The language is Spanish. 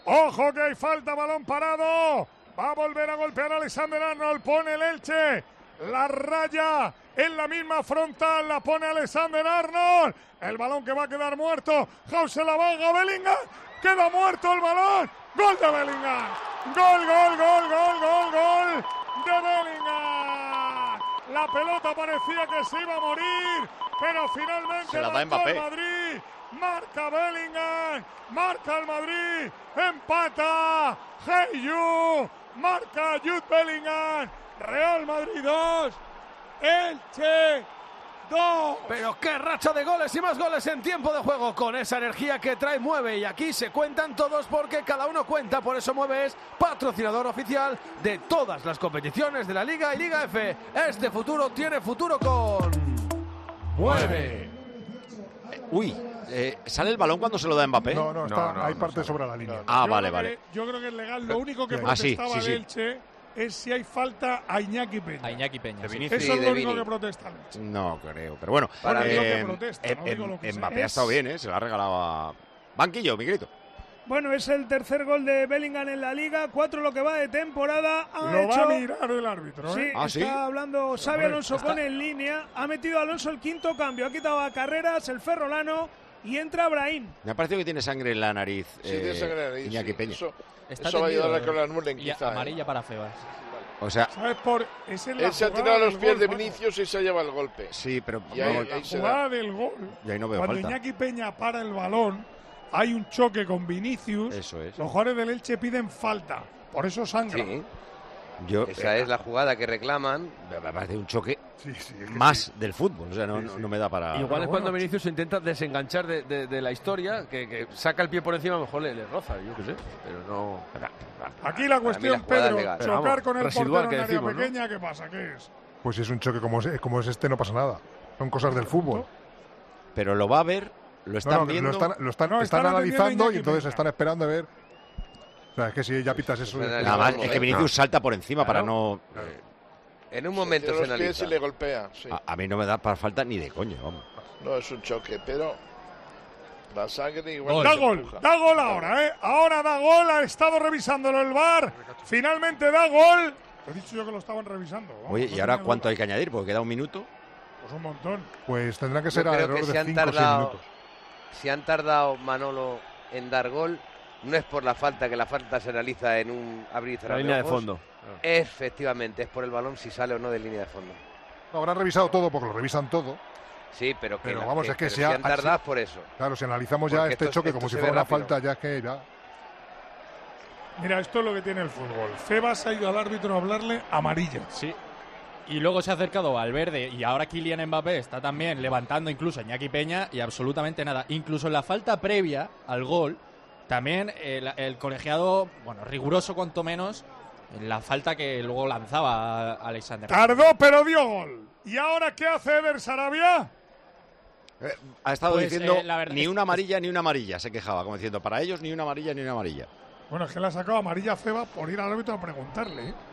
Ojo que hay falta, balón parado. Va a volver a golpear Alexander Arnold. Pone el Elche. La raya en la misma frontal. La pone Alexander Arnold. El balón que va a quedar muerto. Jause la vaga. Bellingham. Queda muerto el balón. Gol de Bellingham. Gol de Bellingham. La pelota parecía que se iba a morir, pero finalmente se la da Mbappé. Madrid. Marca Bellingham, marca el Madrid, empata Hey You, marca Jude Bellingham, Real Madrid 2, Elche 2. Pero qué racha de goles y más goles en tiempo de juego, con esa energía que trae Mueve, y aquí se cuentan todos porque cada uno cuenta. Por eso Mueve es patrocinador oficial de todas las competiciones de la Liga y Liga F. Este futuro tiene futuro con Mueve. Uy, ¿sale el balón cuando se lo da Mbappé? No, hay parte sobre la línea. Ah, vale. Yo creo que es legal. Lo único que sí. protestaba el Elche es si hay falta a Iñaki Peña. Sí. Eso es lo único que protesta el Elche. No creo, pero bueno. Para mí lo que protesta, no digo lo que Mbappé sea. ha estado bien, se lo ha regalado a Banquillo, Miguelito. Bueno, es el tercer gol de Bellingham en la Liga, 4 lo que va de temporada. Lo va a mirar el árbitro, ¿eh? Sí, está hablando Xabi Alonso con en línea. Ha metido a Alonso el quinto cambio. Ha quitado a Carreras, el ferrolano, y entra Brahim. Me ha parecido que tiene sangre en la nariz. Sí, tiene sangre en la nariz. Iñaki Peña. Eso va a ayudar con la Nurlen, quizá. Amarilla para Febas. O sea, ¿sabes? Él se ha tirado a los pies de Vinicius y se ha llevado el golpe. Sí, pero y ahí la jugada del gol. Y ahí no veo cuando falta. Iñaki Peña para el balón, hay un choque con Vinicius. Eso es. Los jugadores del Elche piden falta. Por eso sangra. Sí. Esa es la jugada que reclaman. Me parece un choque más del fútbol. O sea, no me da para. Igual es cuando Vinicius se intenta desenganchar de la historia, que saca el pie por encima, mejor le roza, yo qué sé. Pero no. Aquí la cuestión, Pedro, chocar con el residual portero en que área decimos, pequeña, ¿qué pasa? ¿Qué es? Pues si es un choque como es este, no pasa nada. Son cosas del fútbol. Pero lo va a ver, lo están viendo. Lo están analizando y entonces están esperando a ver. O sea, es que si ya pitas eso. Nada más, es que Vinicius salta por encima para no. En un momento se los pies y le golpea. Sí. A mí no me da para falta ni de coño, vamos. No es un choque, pero la sangre igual. Da gol ahora, ¿eh? Ahora da gol, ha estado revisándolo el VAR. Finalmente da gol. He dicho yo que lo estaban revisando. Vamos, oye, ¿y ahora cuánto hay que añadir? Porque queda un minuto. Pues un montón. Pues tendrán que ser alrededor de 5 o 6 minutos. Si han tardado, Manolo, en dar gol, no es por la falta, que la falta se realiza en un abrir y cerrar la línea de ojos. fondo. Efectivamente, es por el balón si sale o no de línea de fondo. No, habrán revisado todo porque lo revisan todo. Sí, pero vamos, es que si han tardado por eso. Claro, si analizamos ya este choque como si fuera una falta, ya es que ya. Mira, esto es lo que tiene el fútbol. Febas ha ido al árbitro a hablarle amarilla. Sí. Y luego se ha acercado al verde y ahora Kylian Mbappé está también levantando incluso a Iñaki Peña y absolutamente nada. Incluso en la falta previa al gol, también el colegiado, bueno, riguroso cuanto menos, en la falta que luego lanzaba a Alexander. Tardó, pero dio gol. ¿Y ahora qué hace Eder Sarabia? Ha estado Pues, diciendo la verdad ni una amarilla ni una amarilla, se quejaba, como diciendo, para ellos ni una amarilla ni una amarilla. Bueno, es que le ha sacado amarilla a Febas por ir al árbitro a preguntarle, ¿eh?